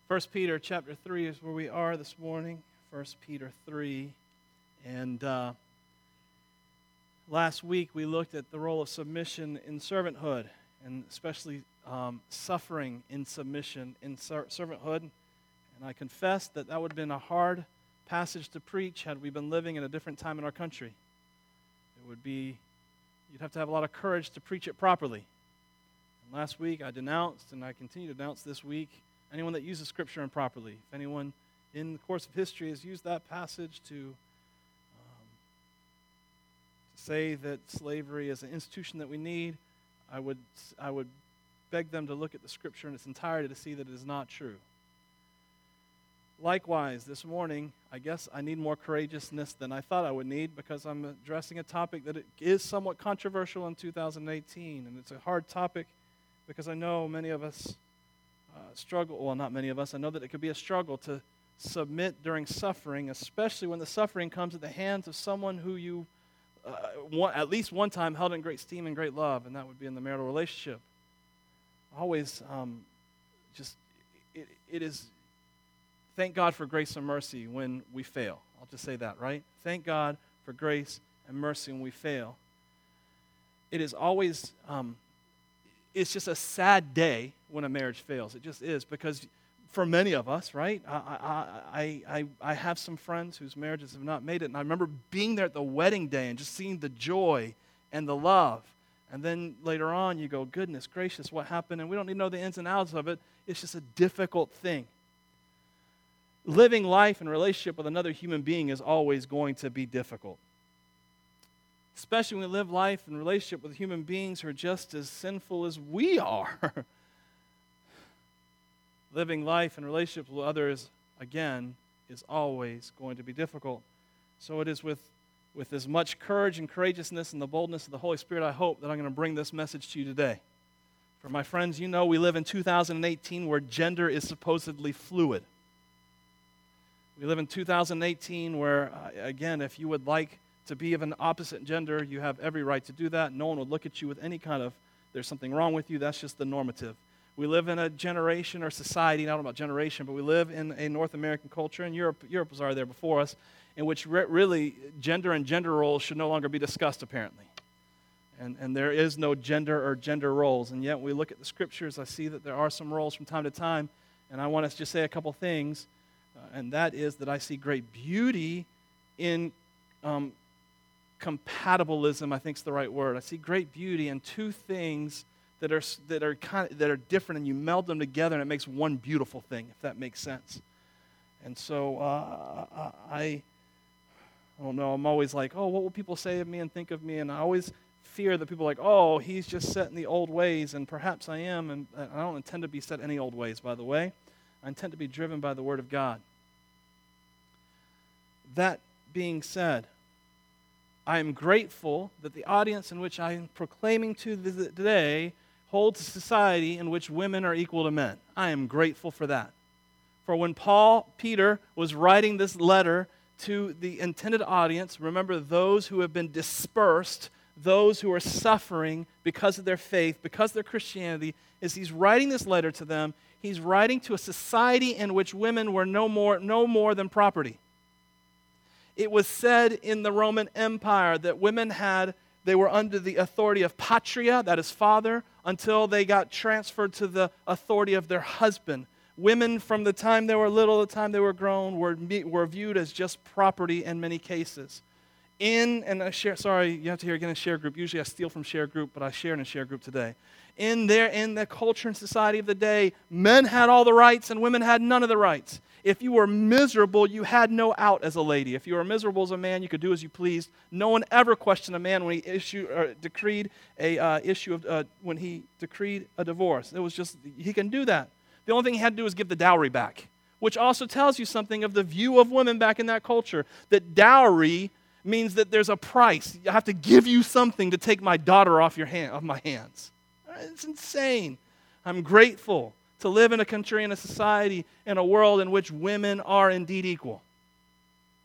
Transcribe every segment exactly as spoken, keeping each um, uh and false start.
First Peter chapter three is where we are this morning. First Peter three. And uh, last week we looked at the role of submission in servanthood, and especially um, suffering in submission in ser- servanthood. And I confess that that would have been a hard passage to preach had we been living in a different time in our country. It would be, you'd have to have a lot of courage to preach it properly. And last week I denounced, and I continue to denounce this week, anyone that uses Scripture improperly. If anyone in the course of history has used that passage to, um, to say that slavery is an institution that we need, I would I would beg them to look at the Scripture in its entirety to see that it is not true. Likewise, this morning, I guess I need more courageousness than I thought I would need, because I'm addressing a topic that is somewhat controversial in two thousand eighteen, and it's a hard topic because I know many of us Uh, struggle, well, not many of us, I know that it could be a struggle to submit during suffering, especially when the suffering comes at the hands of someone who you, uh, one, at least one time, held in great esteem and great love, and that would be in the marital relationship. Always um, just, it, it is, thank God for grace and mercy when we fail. I'll just say that, right? Thank God for grace and mercy when we fail. It is always, um, it's just a sad day when a marriage fails. It just is, because for many of us, right, I, I, I, I have some friends whose marriages have not made it, and I remember being there at the wedding day and just seeing the joy and the love, and then later on you go, goodness gracious, what happened? And we don't need to know the ins and outs of it. It's just a difficult thing. Living life in relationship with another human being is always going to be difficult, especially when we live life in relationship with human beings who are just as sinful as we are. Living life in relationship with others, again, is always going to be difficult. So it is with, with as much courage and courageousness and the boldness of the Holy Spirit, I hope, that I'm going to bring this message to you today. For my friends, you know we live in two thousand eighteen where gender is supposedly fluid. We live in two thousand eighteen where, uh, again, if you would like to be of an opposite gender, you have every right to do that. No one would look at you with any kind of, there's something wrong with you. That's just the normative. We live in a generation or society, not about generation, but we live in a North American culture, and Europe, Europe was already there before us, in which re- really gender and gender roles should no longer be discussed, apparently. And, and there is no gender or gender roles. And yet, when we look at the Scriptures, I see that there are some roles from time to time, and I want us to just say a couple things, uh, and that is that I see great beauty in um, compatibilism, I think is the right word. I see great beauty in two things that are that are kind of, that are different, and you meld them together, and it makes one beautiful thing, if that makes sense. And so uh, I, I don't know. I'm always like, oh, what will people say of me and think of me? And I always fear that people are like, oh, he's just set in the old ways, and perhaps I am. And I don't intend to be set any old ways, by the way. I intend to be driven by the Word of God. That being said, I am grateful that the audience in which I am proclaiming to the, today holds a society in which women are equal to men. I am grateful for that. For when Paul, Peter, was writing this letter to the intended audience, remember those who have been dispersed, those who are suffering because of their faith, because of their Christianity, as he's writing this letter to them, he's writing to a society in which women were no more, no more than property. It was said in the Roman Empire that women had, they were under the authority of patria, that is father, until they got transferred to the authority of their husband. Women, from the time they were little to the time they were grown, were, were viewed as just property in many cases. In, and I share, sorry, you have to hear again in share group. Usually I steal from share group, but I share in a share group today. In there, in the culture and society of the day, men had all the rights and women had none of the rights. If you were miserable, you had no out as a lady. If you were miserable as a man, you could do as you pleased. No one ever questioned a man when he issued or decreed a uh, issue of uh, when he decreed a divorce. It was just he can do that. The only thing he had to do was give the dowry back, which also tells you something of the view of women back in that culture. That dowry means that there's a price. I have to give you something to take my daughter off your hand, off my hands. It's insane. I'm grateful to live in a country, in a society, in a world in which women are indeed equal.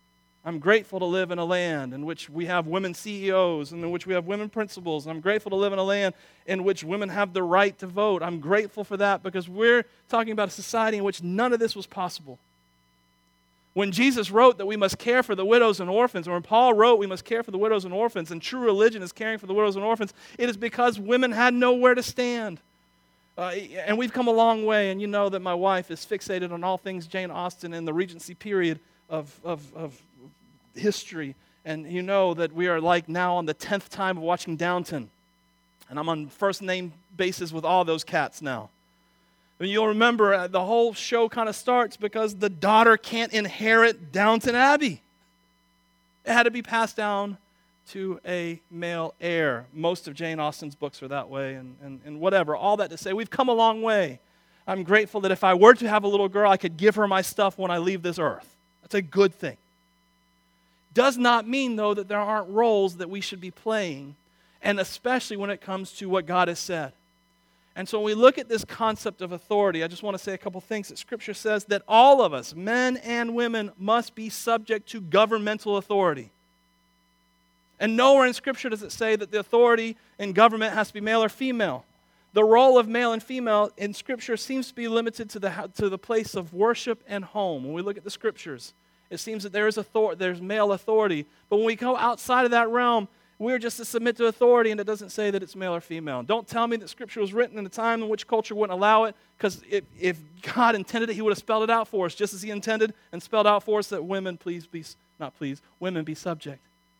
I'm grateful to live in a land in which we have women C E Os and in which we have women principals. I'm grateful to live in a land in which women have the right to vote. I'm grateful for that because we're talking about a society in which none of this was possible. When Jesus wrote that we must care for the widows and orphans, or when Paul wrote we must care for the widows and orphans, and true religion is caring for the widows and orphans, it is because women had nowhere to stand. Uh, and we've come a long way, and you know that my wife is fixated on all things Jane Austen and the Regency period of, of, of history. And you know that we are like now on the tenth time of watching Downton. And I'm on first name basis with all those cats now. And you'll remember uh, the whole show kind of starts because the daughter can't inherit Downton Abbey. It had to be passed down to a male heir. Most of Jane Austen's books are that way, and, and, and whatever. All that to say, we've come a long way. I'm grateful that if I were to have a little girl, I could give her my stuff when I leave this earth. That's a good thing. Does not mean, though, that there aren't roles that we should be playing, and especially when it comes to what God has said. And so when we look at this concept of authority, I just want to say a couple things. That Scripture says that all of us, men and women, must be subject to governmental authority. And nowhere in Scripture does it say that the authority in government has to be male or female. The role of male and female in Scripture seems to be limited to the, to the place of worship and home. When we look at the Scriptures, it seems that there is author- there's male authority. But when we go outside of that realm, we're just to submit to authority, and it doesn't say that it's male or female. Don't tell me that Scripture was written in a time in which culture wouldn't allow it, because if, if God intended it, He would have spelled it out for us, just as He intended and spelled out for us that women, please be, not please, women be subject.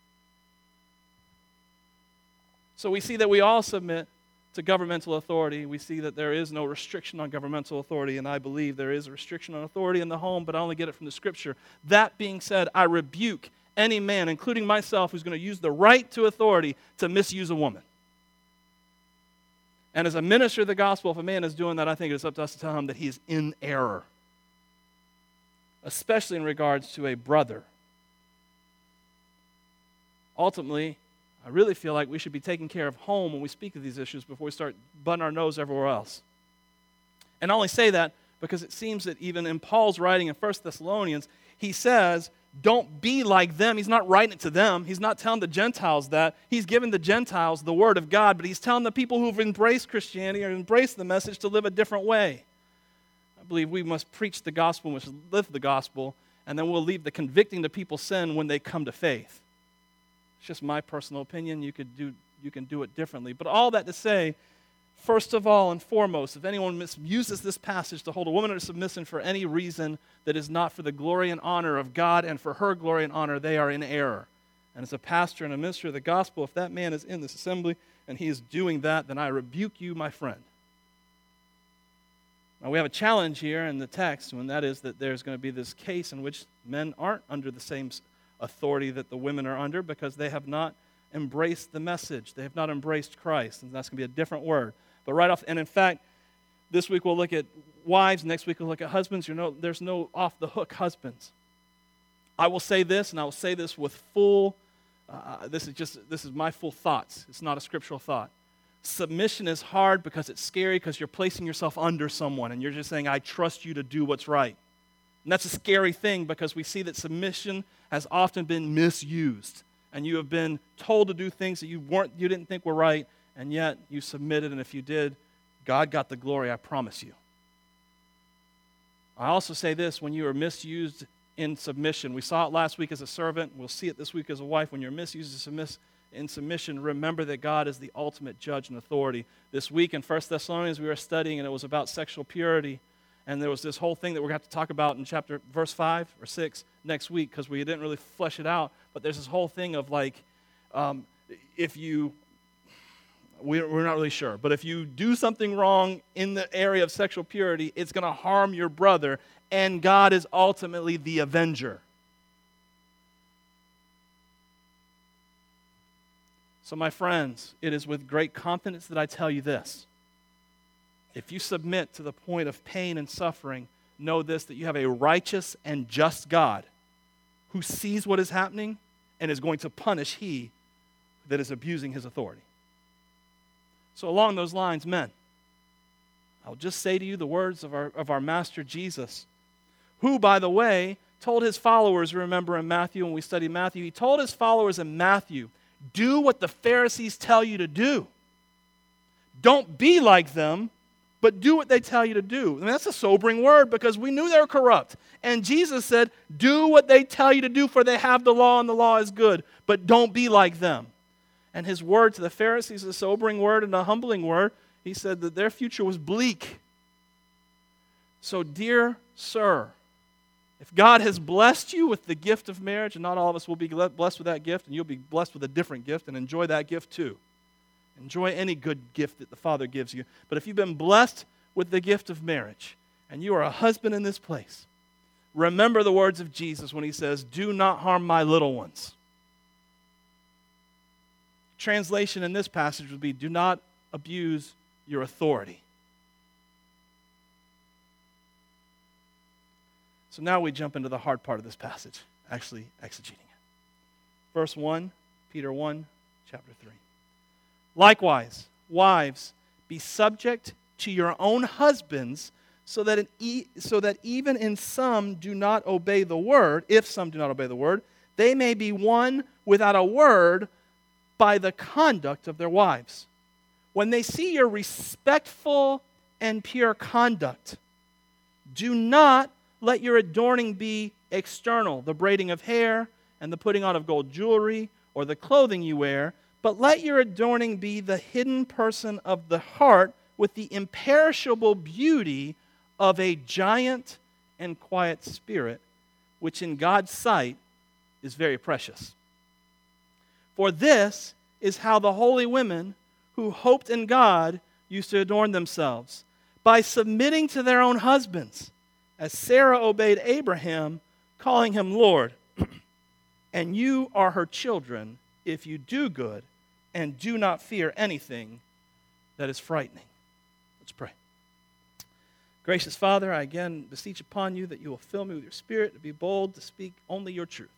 So we see that we all submit to governmental authority. We see that there is no restriction on governmental authority, and I believe there is a restriction on authority in the home, but I only get it from the Scripture. That being said, I rebuke any man, including myself, who's going to use the right to authority to misuse a woman. And as a minister of the gospel, if a man is doing that, I think it's up to us to tell him that he is in error, especially in regards to a brother. Ultimately, I really feel like we should be taking care of home when we speak of these issues before we start butting our nose everywhere else. And I only say that because it seems that even in Paul's writing in First Thessalonians, he says, don't be like them. He's not writing it to them. He's not telling the Gentiles that. He's giving the Gentiles the word of God, but he's telling the people who've embraced Christianity or embraced the message to live a different way. I believe we must preach the gospel, we must live the gospel, and then we'll leave the convicting to people's sin when they come to faith. It's just my personal opinion. You could do you can do it differently. But all that to say, first of all and foremost, if anyone misuses this passage to hold a woman under submission for any reason that is not for the glory and honor of God and for her glory and honor, they are in error. And as a pastor and a minister of the gospel, if that man is in this assembly and he is doing that, then I rebuke you, my friend. Now, we have a challenge here in the text, and that is that there's going to be this case in which men aren't under the same authority that the women are under because they have not embraced the message. They have not embraced Christ, and that's going to be a different word. But right off, and in fact, this week we'll look at wives, next week we'll look at husbands. You know, there's no off-the-hook husbands. I will say this, and I will say this with full, uh, this is just, this is my full thoughts. It's not a scriptural thought. Submission is hard because it's scary because you're placing yourself under someone, and you're just saying, I trust you to do what's right. And that's a scary thing because we see that submission has often been misused, and you have been told to do things that you weren't, you didn't think were right, and yet you submitted, and if you did, God got the glory, I promise you. I also say this, when you are misused in submission, we saw it last week as a servant, we'll see it this week as a wife, when you're misused in submission, remember that God is the ultimate judge and authority. This week in First Thessalonians we were studying, and it was about sexual purity. And there was this whole thing that we're going to have to talk about in chapter, verse five or six next week because we didn't really flesh it out. But there's this whole thing of like, um, if you, we're not really sure, but if you do something wrong in the area of sexual purity, it's going to harm your brother, and God is ultimately the avenger. So my friends, it is with great confidence that I tell you this. If you submit to the point of pain and suffering, know this, that you have a righteous and just God who sees what is happening and is going to punish he that is abusing his authority. So along those lines, men, I'll just say to you the words of our, of our Master Jesus, who, by the way, told his followers, remember in Matthew, when we studied Matthew, he told his followers in Matthew, do what the Pharisees tell you to do. Don't be like them, but do what they tell you to do. I mean, that's a sobering word because we knew they were corrupt. And Jesus said, do what they tell you to do, for they have the law and the law is good, but don't be like them. And his word to the Pharisees is a sobering word and a humbling word. He said that their future was bleak. So, dear sir, if God has blessed you with the gift of marriage, and not all of us will be blessed with that gift, and you'll be blessed with a different gift, and enjoy that gift too. Enjoy any good gift that the Father gives you. But if you've been blessed with the gift of marriage, and you are a husband in this place, remember the words of Jesus when he says, do not harm my little ones. Translation in this passage would be, do not abuse your authority. So now we jump into the hard part of this passage, actually exegeting it. Verse one, Peter one, chapter three. Likewise, wives, be subject to your own husbands, so that, in e- so that even in some do not obey the word, if some do not obey the word, they may be won without a word by the conduct of their wives. When they see your respectful and pure conduct, do not let your adorning be external, the braiding of hair and the putting on of gold jewelry or the clothing you wear, but let your adorning be the hidden person of the heart with the imperishable beauty of a giant and quiet spirit, which in God's sight is very precious. For this is how the holy women who hoped in God used to adorn themselves, by submitting to their own husbands, as Sarah obeyed Abraham, calling him Lord. And you are her children if you do good and do not fear anything that is frightening. Let's pray. Gracious Father, I again beseech upon you that you will fill me with your Spirit to be bold to speak only your truth.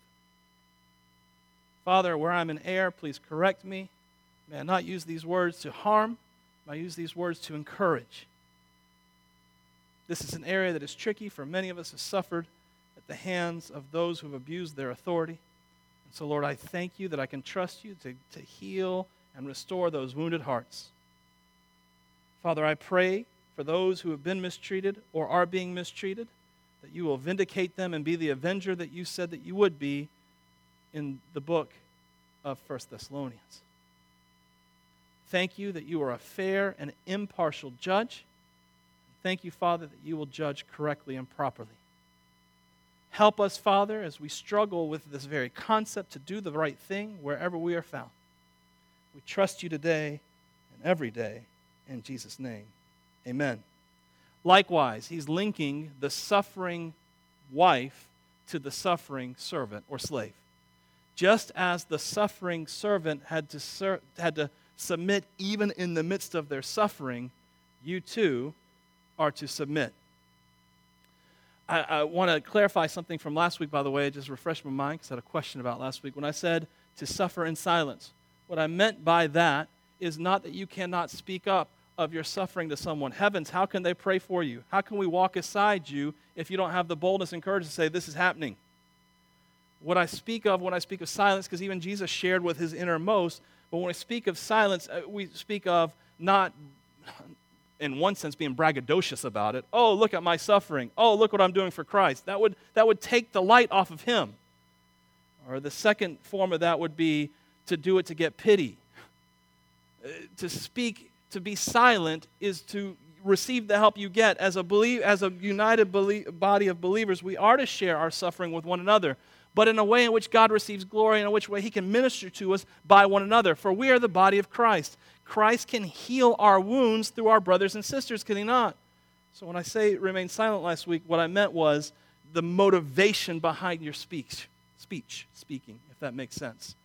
Father, where I'm in error, please correct me. May I not use these words to harm, may I use these words to encourage. This is an area that is tricky for many of us who suffered at the hands of those who have abused their authority. And so, Lord, I thank you that I can trust you to, to heal and restore those wounded hearts. Father, I pray for those who have been mistreated or are being mistreated, that you will vindicate them and be the avenger that you said that you would be in the book of First Thessalonians. Thank you that you are a fair and impartial judge. Thank you, Father, that you will judge correctly and properly. Help us, Father, as we struggle with this very concept to do the right thing wherever we are found. We trust you today and every day. In Jesus' name, amen. Likewise, he's linking the suffering wife to the suffering servant or slave. Just as the suffering servant had to, ser- had to submit even in the midst of their suffering, you too are to submit. I, I want to clarify something from last week, by the way. I just refreshed my mind because I had a question about last week. When I said to suffer in silence, what I meant by that is not that you cannot speak up of your suffering to someone. Heavens, how can they pray for you? How can we walk aside you if you don't have the boldness and courage to say, this is happening? What I speak of when I speak of silence, because even Jesus shared with his innermost, but when we speak of silence, we speak of not, in one sense, being braggadocious about it. Oh, look at my suffering. Oh, look what I'm doing for Christ. That would, that would take the light off of him. Or the second form of that would be to do it to get pity. Uh, to speak, to be silent is to receive the help you get. As a, belie- as a united belie- body of believers, we are to share our suffering with one another, but in a way in which God receives glory and in which way he can minister to us by one another. For we are the body of Christ. Christ can heal our wounds through our brothers and sisters, can he not? So when I say remain silent last week, what I meant was the motivation behind your speech, speech, speaking, if that makes sense.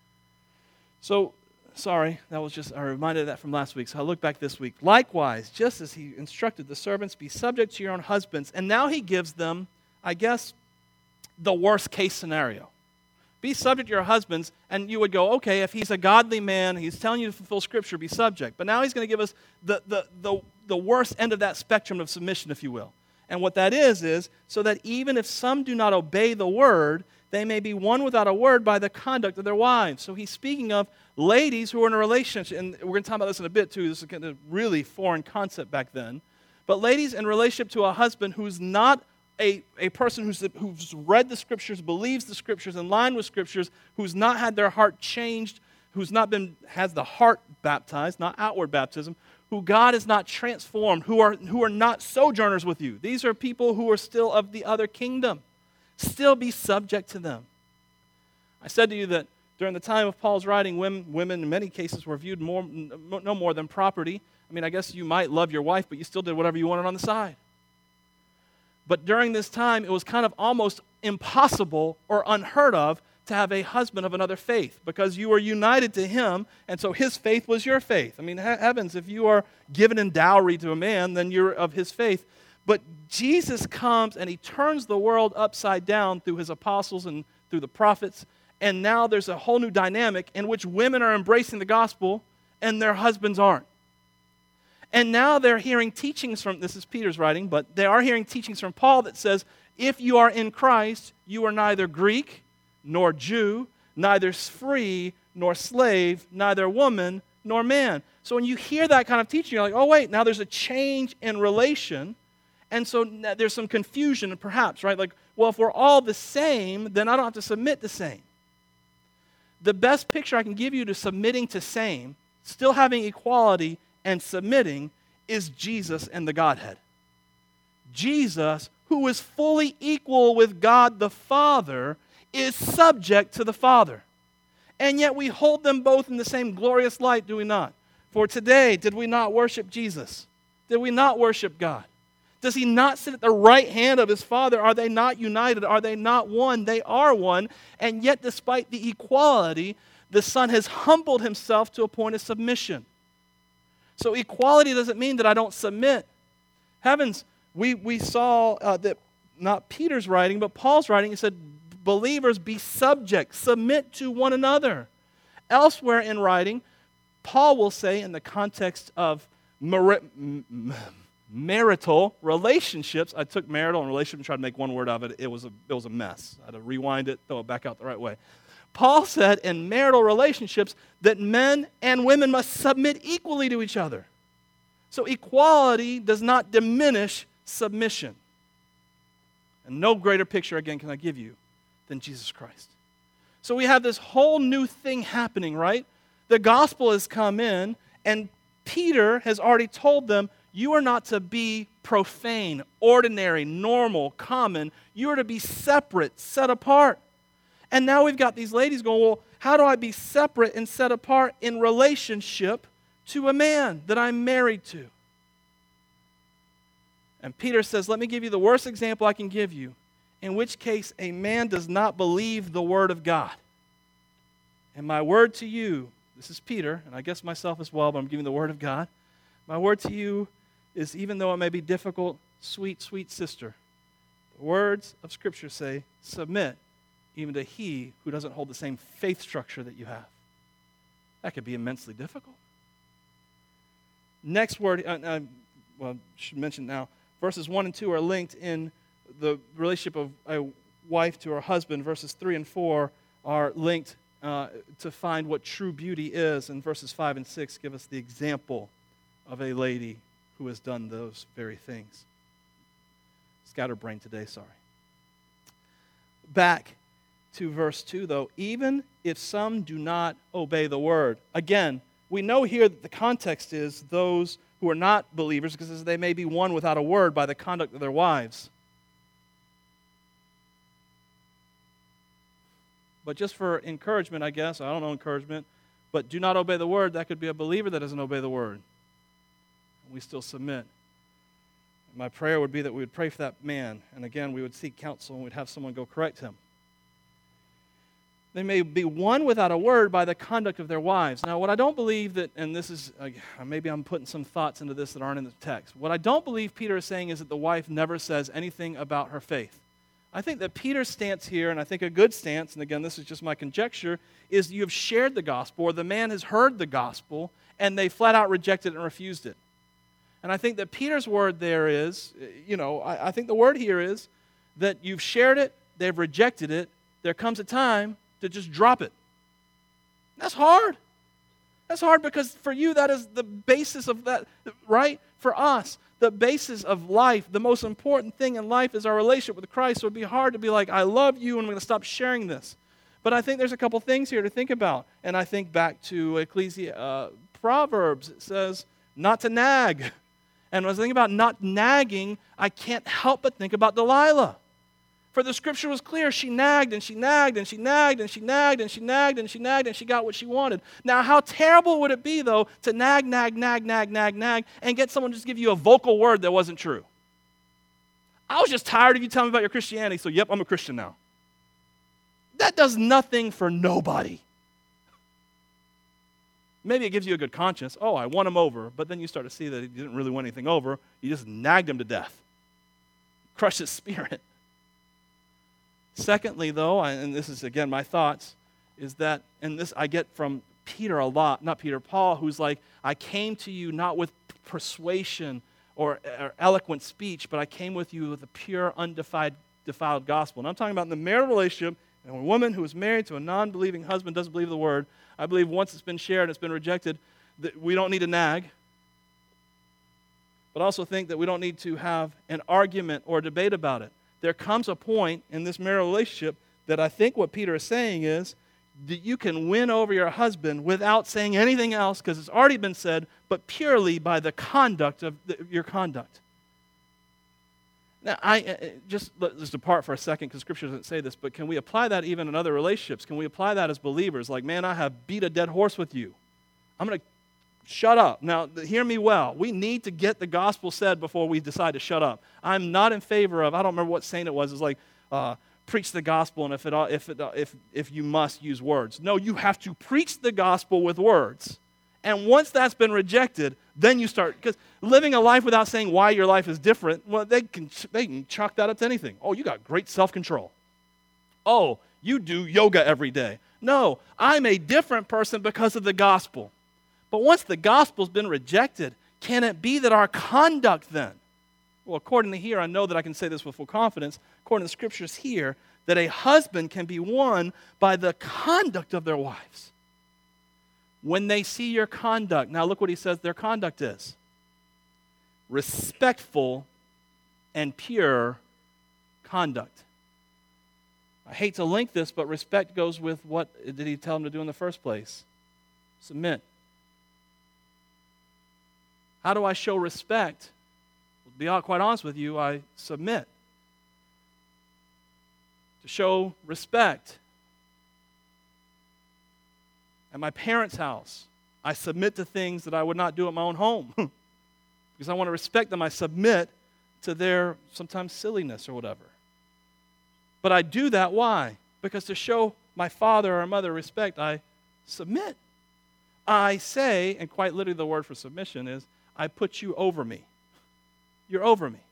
So, sorry, that was just, I reminded of that from last week, so I'll look back this week. Likewise, just as he instructed the servants, be subject to your own husbands. And now he gives them, I guess, the worst case scenario. Be subject to your husbands, and you would go, okay, if he's a godly man, he's telling you to fulfill Scripture, be subject. But now he's going to give us the, the, the, the worst end of that spectrum of submission, if you will. And what that is, is so that even if some do not obey the word, they may be won without a word by the conduct of their wives. So he's speaking of ladies who are in a relationship, and we're going to talk about this in a bit too. This is kind of a really foreign concept back then. But ladies in relationship to a husband who's not a, a person who's, who's read the Scriptures, believes the Scriptures, in line with Scriptures, who's not had their heart changed, who's not been, has the heart baptized, not outward baptism, who God has not transformed, who are, who are not sojourners with you. These are people who are still of the other kingdom. Still be subject to them. I said to you that during the time of Paul's writing, women, women in many cases were viewed more, no more than property. I mean, I guess you might love your wife, but you still did whatever you wanted on the side. But during this time, it was kind of almost impossible or unheard of to have a husband of another faith because you were united to him, and so his faith was your faith. I mean, heavens, if you are given in dowry to a man, then you're of his faith. But Jesus comes and he turns the world upside down through his apostles and through the prophets, and now there's a whole new dynamic in which women are embracing the gospel and their husbands aren't. And now they're hearing teachings from, this is Peter's writing, but they are hearing teachings from Paul that says, if you are in Christ, you are neither Greek nor Jew, neither free nor slave, neither woman nor man. So when you hear that kind of teaching, you're like, oh wait, now there's a change in relation, and so there's some confusion perhaps, right? Like, well, if we're all the same, then I don't have to submit the same. The best picture I can give you to submitting to same, still having equality and submitting, is Jesus and the Godhead. Jesus, who is fully equal with God the Father, is subject to the Father. And yet we hold them both in the same glorious light, do we not? For today, did we not worship Jesus? Did we not worship God? Does he not sit at the right hand of his Father? Are they not united? Are they not one? They are one. And yet, despite the equality, the Son has humbled himself to a point of submission. So equality doesn't mean that I don't submit. Heavens, we, we saw uh, that not Peter's writing, but Paul's writing. He said, believers, be subject, submit to one another. Elsewhere in writing, Paul will say in the context of mar- marital relationships, I took marital and relationship and tried to make one word of it. It was a, it was a mess. I had to rewind it, throw it back out the right way. Paul said in marital relationships that men and women must submit equally to each other. So equality does not diminish submission. And no greater picture, again, can I give you than Jesus Christ. So we have this whole new thing happening, right? The gospel has come in, and Peter has already told them, you are not to be profane, ordinary, normal, common. You are to be separate, set apart. And now we've got these ladies going, well, how do I be separate and set apart in relationship to a man that I'm married to? And Peter says, let me give you the worst example I can give you, in which case a man does not believe the word of God. And my word to you, this is Peter, and I guess myself as well, but I'm giving the word of God. My word to you is, even though it may be difficult, sweet, sweet sister, the words of Scripture say, submit even to he who doesn't hold the same faith structure that you have. That could be immensely difficult. Next word, uh, uh, well, I should mention now, verses one and two are linked in the relationship of a wife to her husband. Verses three and four are linked uh, to find what true beauty is. And verses five and six give us the example of a lady who has done those very things. Scatterbrained today, sorry. Back to verse two, though. Even if some do not obey the word. Again, we know here that the context is those who are not believers, because they may be won without a word by the conduct of their wives. But just for encouragement, I guess, I don't know encouragement, but do not obey the word, that could be a believer that doesn't obey the word. We still submit. My prayer would be that we would pray for that man, and again, we would seek counsel and we'd have someone go correct him. They may be won without a word by the conduct of their wives. Now, what I don't believe that, and this is, uh, maybe I'm putting some thoughts into this that aren't in the text. What I don't believe Peter is saying is that the wife never says anything about her faith. I think that Peter's stance here, and I think a good stance, and again, this is just my conjecture, is you have shared the gospel, or the man has heard the gospel, and they flat out rejected it and refused it. And I think that Peter's word there is, you know, I, I think the word here is that you've shared it, they've rejected it, there comes a time to just drop it. That's hard. That's hard because for you, that is the basis of that, right? For us, the basis of life, the most important thing in life is our relationship with Christ. So it would be hard to be like, I love you and I'm going to stop sharing this. But I think there's a couple things here to think about. And I think back to Ecclesi- uh, Proverbs. It says not to nag. And when I was thinking about not nagging, I can't help but think about Delilah. For the scripture was clear. She nagged and she nagged and she nagged and she nagged and she nagged and she nagged and she got what she wanted. Now, how terrible would it be, though, to nag, nag, nag, nag, nag, nag, and get someone to just give you a vocal word that wasn't true? I was just tired of you telling me about your Christianity, so yep, I'm a Christian now. That does nothing for nobody. Maybe it gives you a good conscience. Oh, I won him over. But then you start to see that you didn't really win anything over. You just nagged him to death. Crushed his spirit. Secondly, though, and this is, again, my thoughts, is that, and this I get from Peter a lot, not Peter, Paul, who's like, I came to you not with persuasion or, or eloquent speech, but I came with you with a pure, undefiled defiled gospel. And I'm talking about in the marital relationship, and a woman who is married to a non-believing husband doesn't believe the word. I believe once it's been shared and it's been rejected, that we don't need to nag. But I also think that we don't need to have an argument or debate about it. There comes a point in this marital relationship that I think what Peter is saying is that you can win over your husband without saying anything else because it's already been said, but purely by the conduct of the, your conduct. Now, I just let's depart for a second because Scripture doesn't say this, but can we apply that even in other relationships? Can we apply that as believers? Like, man, I have beat a dead horse with you. I'm going to shut up. Now, hear me well. We need to get the gospel said before we decide to shut up. I'm not in favor of, I don't remember what saint it was, it was like, uh, preach the gospel, and if, it, if, it, if, if you must, use words. No, you have to preach the gospel with words. And once that's been rejected, then you start, because living a life without saying why your life is different, well, they can, they can chalk that up to anything. Oh, you got great self-control. Oh, you do yoga every day. No, I'm a different person because of the gospel. But once the gospel's been rejected, can it be that our conduct then, well, according to here, I know that I can say this with full confidence, according to the scriptures here, that a husband can be won by the conduct of their wives. When they see your conduct, now look what he says their conduct is. Respectful and pure conduct. I hate to link this, but respect goes with what did he tell them to do in the first place? Submit. How do I show respect? To be quite honest with you, I submit. To show respect. At my parents' house, I submit to things that I would not do at my own home. Because I want to respect them, I submit to their sometimes silliness or whatever. But I do that, why? Because to show my father or mother respect, I submit. I say, and quite literally the word for submission is, I put you over me. You're over me.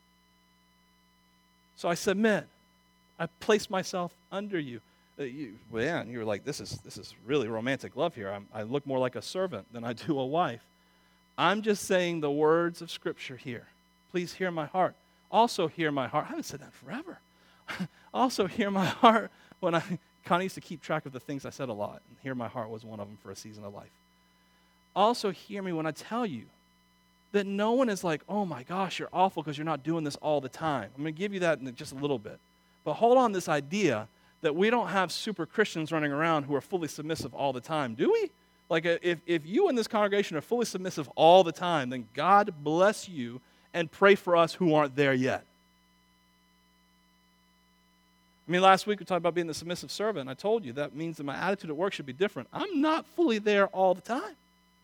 So I submit. I place myself under you. Uh, you man, you're like, this is this is really romantic love here. I'm, I look more like a servant than I do a wife. I'm just saying the words of Scripture here. Please hear my heart. Also hear my heart. I haven't said that forever. Also hear my heart when I, Connie used to keep track of the things I said a lot, and hear my heart was one of them for a season of life. Also hear me when I tell you that no one is like, oh my gosh, you're awful because you're not doing this all the time. I'm going to give you that in just a little bit. But hold on this idea that we don't have super Christians running around who are fully submissive all the time, do we? Like if, if you in this congregation are fully submissive all the time, then God bless you and pray for us who aren't there yet. I mean, last week we talked about being the submissive servant. I told you that means that my attitude at work should be different. I'm not fully there all the time.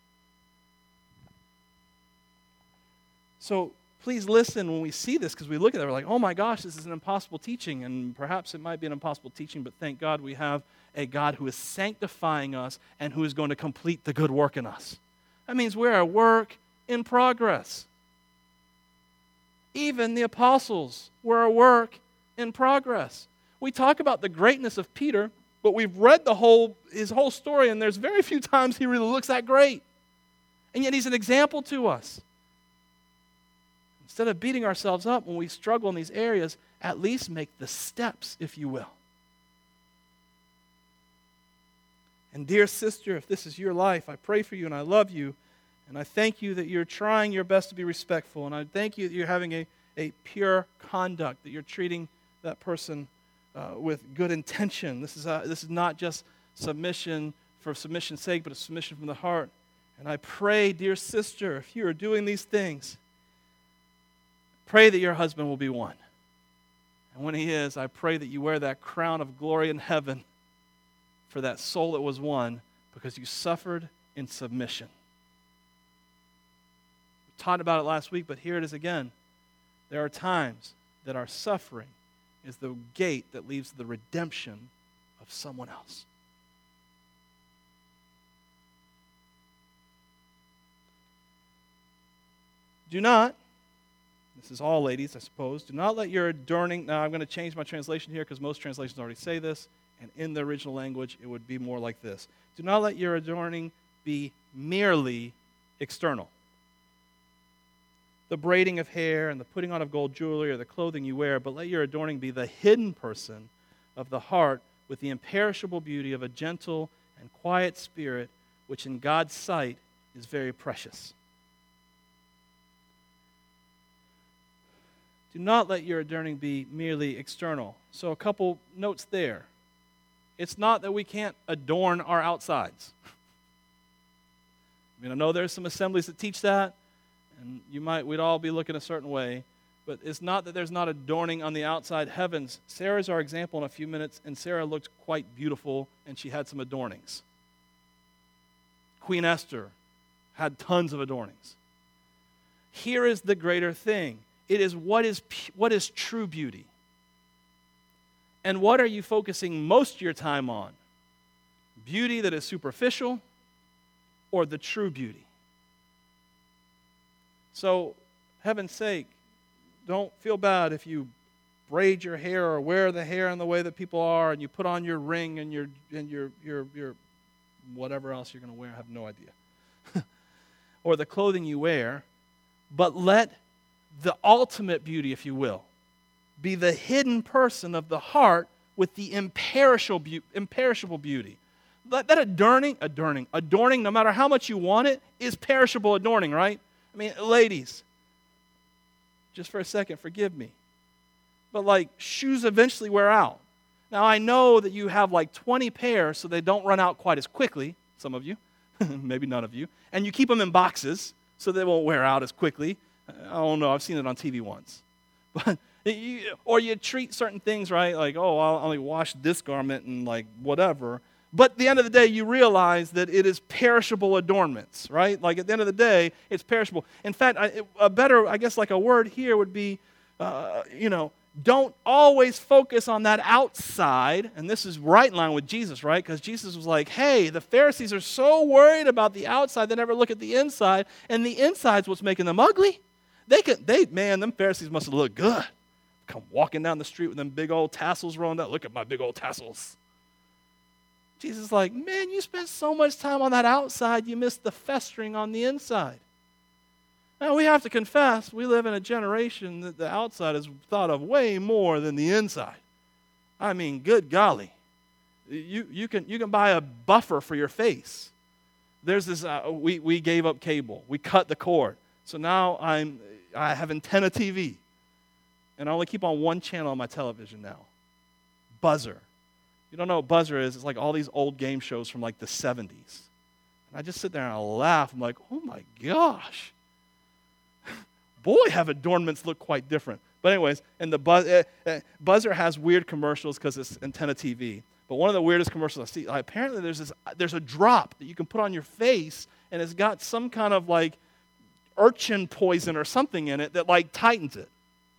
So please listen when we see this, because we look at it, we're like, oh my gosh, this is an impossible teaching, and perhaps it might be an impossible teaching, but thank God we have a God who is sanctifying us and who is going to complete the good work in us. That means we're a work in progress. Even the apostles were a work in progress. We talk about the greatness of Peter, but we've read the whole his whole story, and there's very few times he really looks that great. And yet he's an example to us. instead of beating ourselves up when we struggle in these areas, at least make the steps, if you will. And dear sister, if this is your life, I pray for you and I love you. And I thank you that you're trying your best to be respectful. And I thank you that you're having a, a pure conduct, that you're treating that person uh, with good intention. This is, a, this is not just submission for submission's sake, but a submission from the heart. And I pray, dear sister, if you are doing these things, pray that your husband will be one. And when he is, I pray that you wear that crown of glory in heaven for that soul that was won because you suffered in submission. We talked about it last week, but here it is again. There are times that our suffering is the gate that leads to the redemption of someone else. Do not, this is all ladies, I suppose, do not let your adorning, now I'm going to change my translation here because most translations already say this, and in the original language it would be more like this. Do not let your adorning be merely external. The braiding of hair and the putting on of gold jewelry or the clothing you wear, but let your adorning be the hidden person of the heart with the imperishable beauty of a gentle and quiet spirit, which in God's sight is very precious. Do not let your adorning be merely external. So a couple notes there. It's not that we can't adorn our outsides. I mean, I know there's some assemblies that teach that, and you might, we'd all be looking a certain way, but it's not that there's not adorning on the outside heavens. Sarah's our example in a few minutes, and Sarah looked quite beautiful, and she had some adornings. Queen Esther had tons of adornings. Here is the greater thing. It is what is what is true beauty. And what are you focusing most of your time on? Beauty that is superficial or the true beauty? So, heaven's sake, don't feel bad if you braid your hair or wear the hair in the way that people are and you put on your ring and your and your your your whatever else you're going to wear, I have no idea. Or the clothing you wear, but let the ultimate beauty, if you will, be the hidden person of the heart with the imperishable, be- imperishable beauty. That, that adorning, adorning, adorning, no matter how much you want it, is perishable adorning, right? I mean, ladies, just for a second, forgive me. But like, shoes eventually wear out. Now, I know that you have like twenty pairs so they don't run out quite as quickly, some of you, maybe none of you, and you keep them in boxes so they won't wear out as quickly. I don't know, I've seen it on T V once. But you, or you treat certain things, right? Like, oh, I'll only wash this garment and like whatever. But at the end of the day, you realize that it is perishable adornments, right? Like at the end of the day, it's perishable. In fact, I, a better, I guess like a word here would be, uh, you know, don't always focus on that outside. And this is right in line with Jesus, right? Because Jesus was like, hey, the Pharisees are so worried about the outside, they never look at the inside. And the inside's what's making them ugly. They could, they, man, them Pharisees must have looked good. Come walking down the street with them big old tassels rolling down. Look at my big old tassels. Jesus is like, man, you spent so much time on that outside, you missed the festering on the inside. Now, we have to confess, we live in a generation that the outside is thought of way more than the inside. I mean, good golly. You, you, can, you can buy a buffer for your face. There's this, uh, we, we gave up cable. We cut the cord. So now I'm, I have antenna T V. And I only keep on one channel on my television now. Buzzer. You don't know what Buzzer is? It's like all these old game shows from like the seventies. And I just sit there and I laugh. I'm like, oh my gosh. Boy, have adornments look quite different. But anyways, and the buzz, uh, uh, Buzzer has weird commercials because it's antenna T V. But one of the weirdest commercials I see, uh, apparently there's this, there's a drop that you can put on your face, and it's got some kind of like urchin poison or something in it that like tightens it.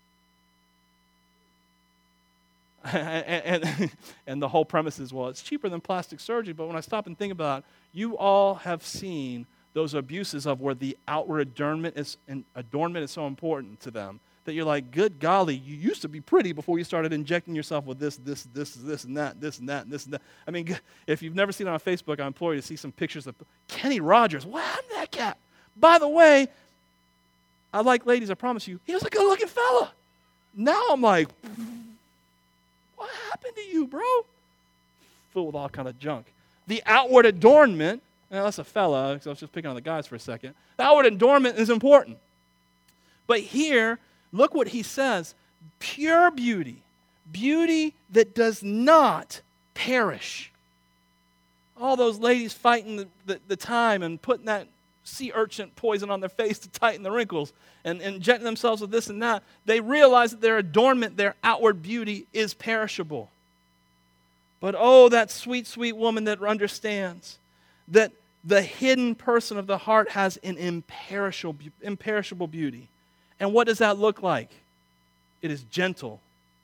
and, and, and the whole premise is, well, it's cheaper than plastic surgery, but when I stop and think about it, you all have seen those abuses of where the outward adornment is, and adornment is so important to them that you're like, good golly, you used to be pretty before you started injecting yourself with this, this, this, this, and that, this, and that, and this, and that. I mean, if you've never seen it on Facebook, I implore you to see some pictures of Kenny Rogers. What happened to that cat? By the way, I like ladies, I promise you. He was a good-looking fella. Now I'm like, what happened to you, bro? Filled with all kind of junk. The outward adornment, now that's a fella, because I was just picking on the guys for a second. The outward adornment is important. But here, look what he says. Pure beauty, beauty that does not perish. All those ladies fighting the, the, the time and putting that sea urchin poison on their face to tighten the wrinkles and, and injecting themselves with this and that, they realize that their adornment, their outward beauty is perishable. But oh, that sweet, sweet woman that understands that the hidden person of the heart has an imperishable, imperishable beauty. And what does that look like? It is gentle,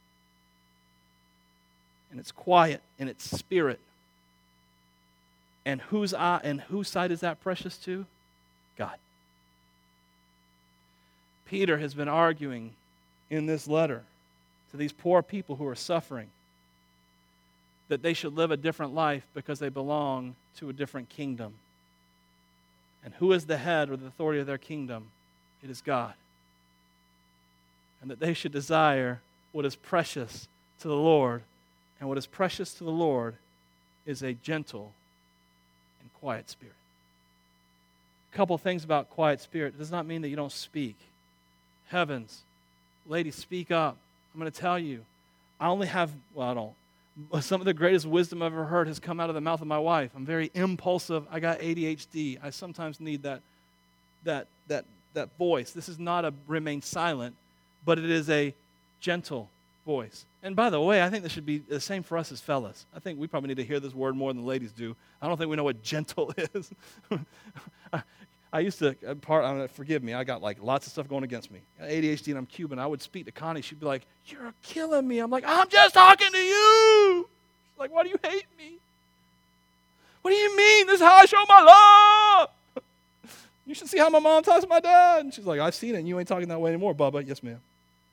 and it's quiet, and it's spirit. And whose eye and whose side is that precious to? God. Peter has been arguing in this letter to these poor people who are suffering that they should live a different life because they belong to a different kingdom. And who is the head or the authority of their kingdom? It is God. And that they should desire what is precious to the Lord. And what is precious to the Lord is a gentle and quiet spirit. A couple things about quiet spirit. It does not mean that you don't speak. Heavens, ladies, speak up. I'm going to tell you, I only have, well, I don't. Some of the greatest wisdom I've ever heard has come out of the mouth of my wife. I'm very impulsive. I got A D H D. I sometimes need that, that, that, that voice. This is not a remain silent, but it is a gentle voice. And by the way, I think this should be the same for us as fellas. I think we probably need to hear this word more than the ladies do. I don't think we know what gentle is. I, I used to, part, I mean, forgive me, I got like lots of stuff going against me. I got A D H D and I'm Cuban. I would speak to Connie. She'd be like, "You're killing me." I'm like, "I'm just talking to you." She's like, "Why do you hate me?" "What do you mean? This is how I show my love. You should see how my mom talks to my dad." And she's like, "I've seen it and you ain't talking that way anymore, Bubba." "Yes, ma'am."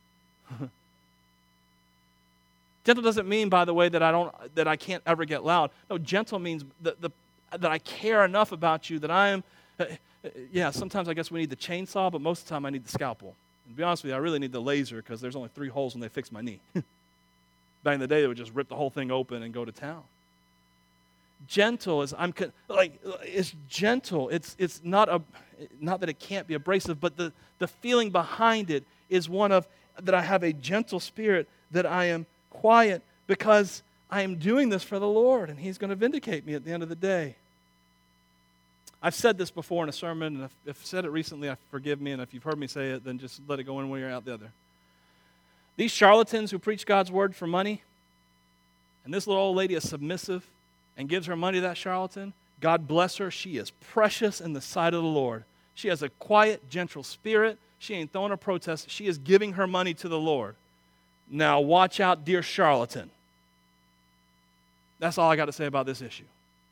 Gentle doesn't mean, by the way, that I don't that I can't ever get loud. No, gentle means that the that I care enough about you that I am. Uh, yeah, sometimes I guess we need the chainsaw, but most of the time I need the scalpel. And to be honest with you, I really need the laser because there's only three holes when they fix my knee. Back in the day, they would just rip the whole thing open and go to town. Gentle is I'm like it's gentle. It's it's not a not that it can't be abrasive, but the the feeling behind it is one of that I have a gentle spirit, that I am quiet because I am doing this for the Lord, and He's going to vindicate me at the end of the day. I've said this before in a sermon, and if I've said it recently, I forgive me, and if you've heard me say it, then just let it go in one ear and out the other. These charlatans who preach God's word for money, and this little old lady is submissive and gives her money to that charlatan, God bless her, she is precious in the sight of the Lord. She has a quiet, gentle spirit. She ain't throwing a protest. She is giving her money to the Lord. Now watch out, dear charlatan. That's all I got to say about this issue.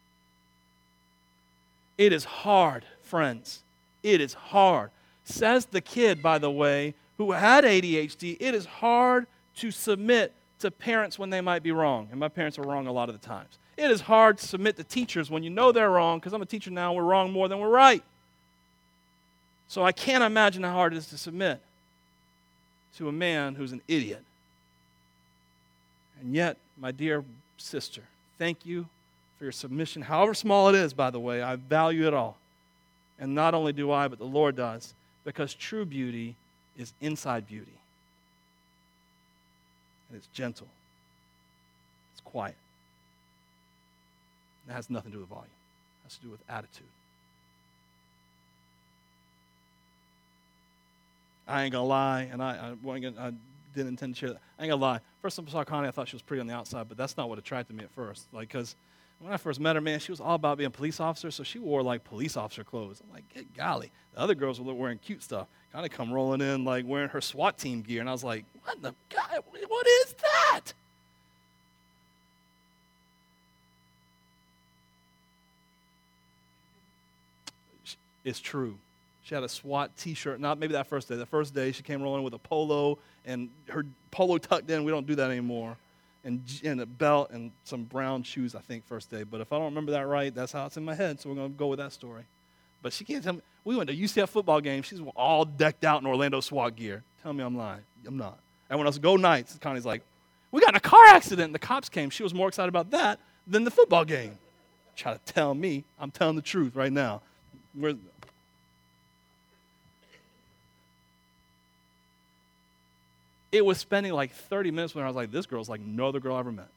It is hard, friends. It is hard. Says the kid, by the way, who had A D H D, it is hard to submit to parents when they might be wrong. And my parents are wrong a lot of the times. It is hard to submit to teachers when you know they're wrong, because I'm a teacher now, we're wrong more than we're right. So I can't imagine how hard it is to submit to a man who's an idiot. And yet, my dear sister, thank you for your submission, however small it is, by the way. I value it all. And not only do I, but the Lord does, because true beauty is inside beauty. And it's gentle. It's quiet. It has nothing to do with volume. It has to do with attitude. I ain't gonna lie, and I, I, I didn't intend to share that. I ain't gonna lie. First time I saw Connie, I thought she was pretty on the outside, but that's not what attracted me at first. Like, because when I first met her, man, she was all about being a police officer, so she wore, like, police officer clothes. I'm like, good golly. The other girls were wearing cute stuff. Kind of come rolling in, like, wearing her SWAT team gear, and I was like, what in the God, what is that? It's true. She had a SWAT T-shirt. Not maybe that first day. The first day, she came rolling with a polo, and her polo tucked in. We don't do that anymore. And, and a belt and some brown shoes, I think, first day. But if I don't remember that right, that's how it's in my head, so we're going to go with that story. But she can't tell me, We went to U C F football game. She's all decked out in Orlando SWAT gear. Tell me I'm lying. I'm not. And when I was go Knights, Connie's like, we got in a car accident, and the cops came. She was more excited about that than the football game. Try to tell me. I'm telling the truth right now. We're, it was spending like thirty minutes when I was like, this girl's like no other girl I ever met.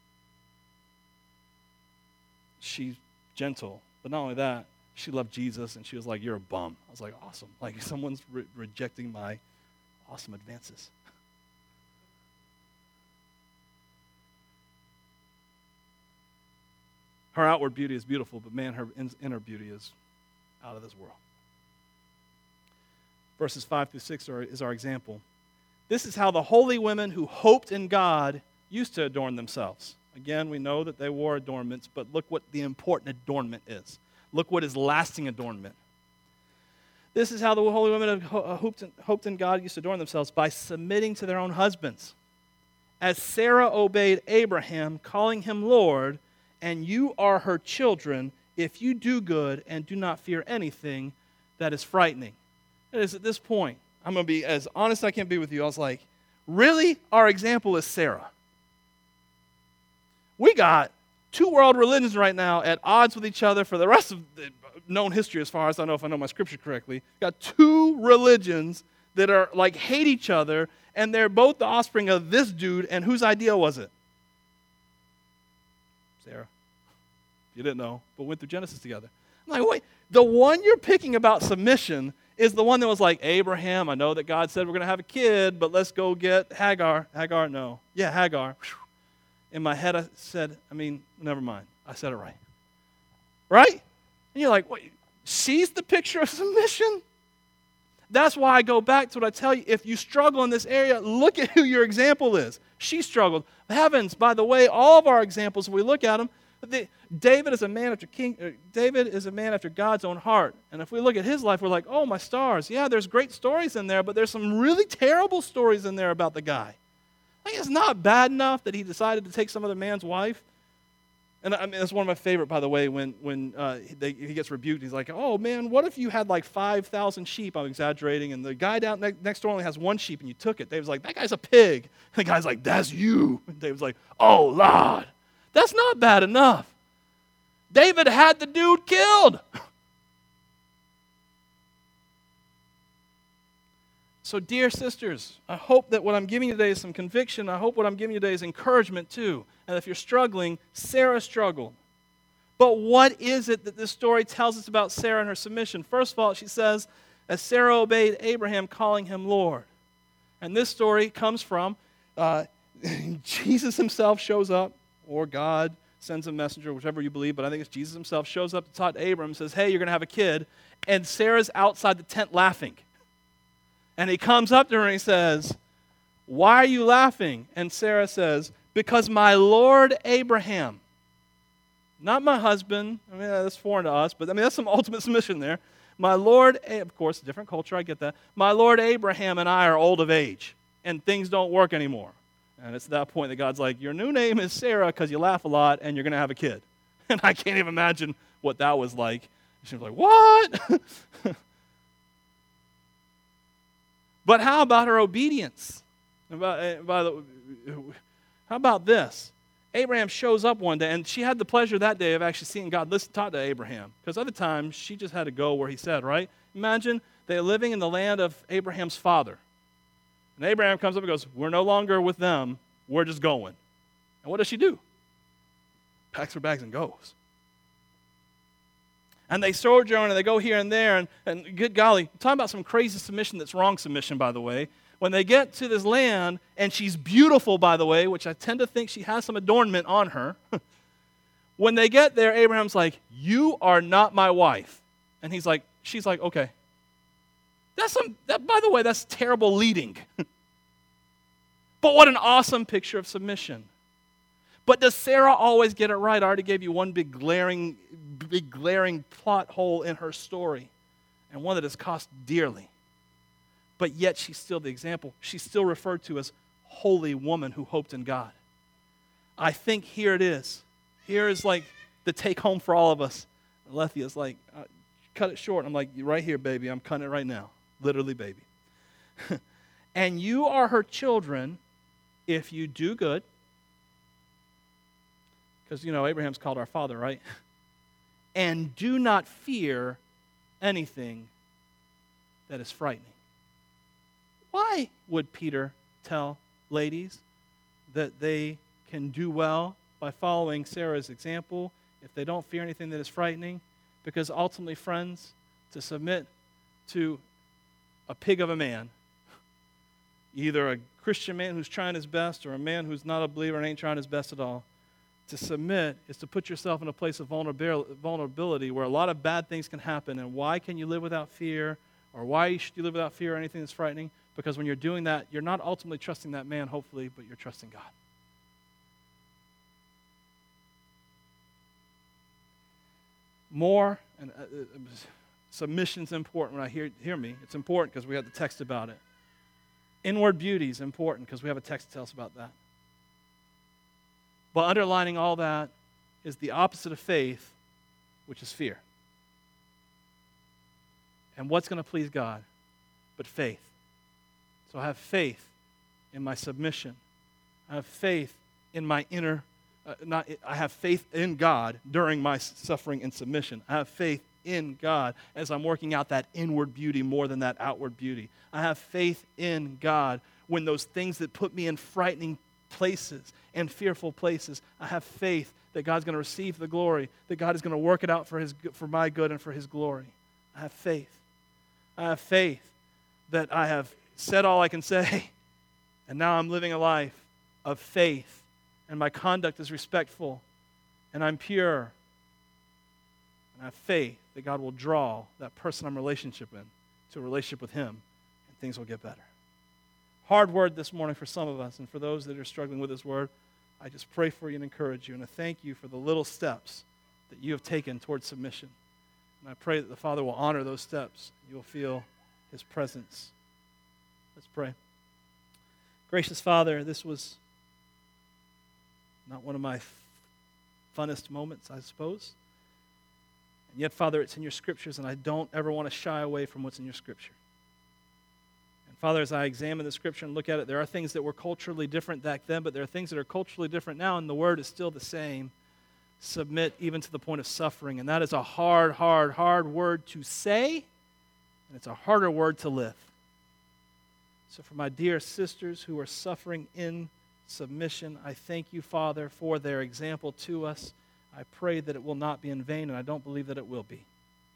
She's gentle, but not only that, she loved Jesus, and she was like, you're a bum. I was like, awesome. Like, someone's re- rejecting my awesome advances. Her outward beauty is beautiful, but man, her inner beauty is out of this world. Verses five through six are, is our example. This is how the holy women who hoped in God used to adorn themselves. Again, we know that they wore adornments, but look what the important adornment is. Look what is lasting adornment. This is how the holy women who hoped in, hoped in God used to adorn themselves, by submitting to their own husbands. As Sarah obeyed Abraham, calling him Lord, and you are her children if you do good and do not fear anything that is frightening. It is at this point, I'm going to be as honest as I can be with you. I was like, really? Our example is Sarah. We got two world religions right now at odds with each other for the rest of the known history, as far as I know, if I know my scripture correctly. Got two religions that are like hate each other, and they're both the offspring of this dude, and whose idea was it? Sarah. You didn't know, but went through Genesis together. I'm like, wait, the one you're picking about submission is the one that was like, Abraham, I know that God said we're going to have a kid, but let's go get Hagar. Hagar, no. Yeah, Hagar. In my head, I said, I mean, never mind. I said it right. Right? And you're like, wait, she's the picture of submission? That's why I go back to what I tell you. If you struggle in this area, look at who your example is. She struggled. Heavens, by the way, all of our examples, if we look at them, the, David is a man after King. Uh, David is a man after God's own heart. And if we look at his life, we're like, oh, my stars. Yeah, there's great stories in there, but there's some really terrible stories in there about the guy. Like, it's not bad enough that he decided to take some other man's wife. And I mean, that's one of my favorite, by the way, when, when uh, they, he gets rebuked. He's like, oh, man, what if you had like five thousand sheep? I'm exaggerating. And the guy down ne- next door only has one sheep, and you took it. David's like, that guy's a pig. And the guy's like, that's you. And David's like, oh, Lord. That's not bad enough. David had the dude killed. So, dear sisters, I hope that what I'm giving you today is some conviction. I hope what I'm giving you today is encouragement too. And if you're struggling, Sarah struggled. But what is it that this story tells us about Sarah and her submission? First of all, she says, as Sarah obeyed Abraham, calling him Lord. And this story comes from uh, Jesus himself shows up, or God sends a messenger, whichever you believe, but I think it's Jesus himself, shows up to talk to Abram and says, hey, you're going to have a kid. And Sarah's outside the tent laughing. And he comes up to her and he says, why are you laughing? And Sarah says, because my Lord Abraham, not my husband, I mean, that's foreign to us, but I mean, that's some ultimate submission there. My Lord, of course, different culture, I get that. My Lord Abraham and I are old of age, and things don't work anymore. And it's at that point that God's like, your new name is Sarah because you laugh a lot and you're going to have a kid. And I can't even imagine what that was like. She was like, what? But how about her obedience? About, by the, how about this? Abraham shows up one day, and she had the pleasure that day of actually seeing God listen, talk to Abraham. Because other times, she just had to go where he said, right? Imagine they're living in the land of Abraham's father. And Abraham comes up and goes, we're no longer with them, we're just going. And what does she do? Packs her bags and goes. And they sojourn and they go here and there, and, and good golly, talking about some crazy submission that's wrong submission, by the way. When they get to this land, and she's beautiful, by the way, which I tend to think she has some adornment on her. When they get there, Abraham's like, you are not my wife. And he's like, she's like, okay. That's some, that, by the way, that's terrible leading. But what an awesome picture of submission. But does Sarah always get it right? I already gave you one big glaring, big glaring plot hole in her story, and one that has cost dearly. But yet she's still the example. She's still referred to as holy woman who hoped in God. I think here it is. Here is like the take home for all of us. Alethea's like, uh, cut it short. I'm like, right here, baby. I'm cutting it right now. Literally, baby. And you are her children if you do good. Because, you know, Abraham's called our father, right? And do not fear anything that is frightening. Why would Peter tell ladies that they can do well by following Sarah's example if they don't fear anything that is frightening? Because ultimately, friends, to submit to a pig of a man, either a Christian man who's trying his best or a man who's not a believer and ain't trying his best at all, to submit is to put yourself in a place of vulnerability where a lot of bad things can happen. And why can you live without fear? Or why should you live without fear or anything that's frightening? Because when you're doing that, you're not ultimately trusting that man, hopefully, but you're trusting God. More, and uh, uh, submission's important. When I hear, hear me, it's important because we have the text about it. Inward beauty is important because we have a text to tell us about that. But underlining all that is the opposite of faith, which is fear. And what's going to please God but faith? So I have faith in my submission. I have faith in my inner, uh, not, I have faith in God during my suffering and submission. I have faith in God as I'm working out that inward beauty more than that outward beauty. I have faith in God when those things that put me in frightening places and fearful places, I have faith that God's going to receive the glory, that God is going to work it out for his, for my good and for his glory. I have faith. I have faith that I have said all I can say, and now I'm living a life of faith, and my conduct is respectful, and I'm pure. And I have faith that God will draw that person I'm in relationship in to a relationship with him, and things will get better. Hard word this morning for some of us, and for those that are struggling with this word, I just pray for you and encourage you, and I thank you for the little steps that you have taken towards submission. And I pray that the Father will honor those steps. You'll feel his presence. Let's pray. Gracious Father, this was not one of my funnest moments, I suppose. And yet, Father, it's in your scriptures, and I don't ever want to shy away from what's in your scripture. And Father, as I examine the scripture and look at it, there are things that were culturally different back then, but there are things that are culturally different now, and the word is still the same. Submit even to the point of suffering. And that is a hard, hard, hard word to say, and it's a harder word to live. So for my dear sisters who are suffering in submission, I thank you, Father, for their example to us. I pray that it will not be in vain, and I don't believe that it will be.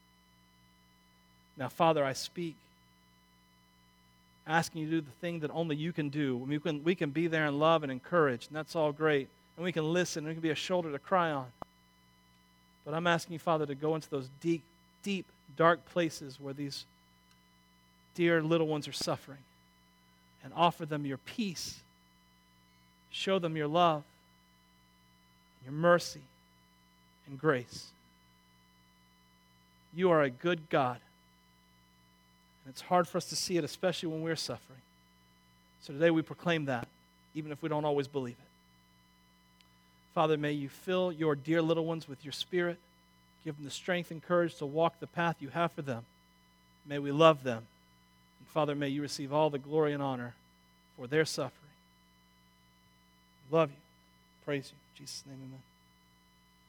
Now, Father, I speak, asking you to do the thing that only you can do. We can, we can be there and love and encourage, and that's all great. And we can listen, and we can be a shoulder to cry on. But I'm asking you, Father, to go into those deep, deep, dark places where these dear little ones are suffering and offer them your peace. Show them your love, your mercy, and grace. You are a good God. And it's hard for us to see it, especially when we're suffering. So today we proclaim that, even if we don't always believe it. Father, may you fill your dear little ones with your Spirit. Give them the strength and courage to walk the path you have for them. May we love them. And Father, may you receive all the glory and honor for their suffering. We love you. Praise you. In Jesus' name, amen.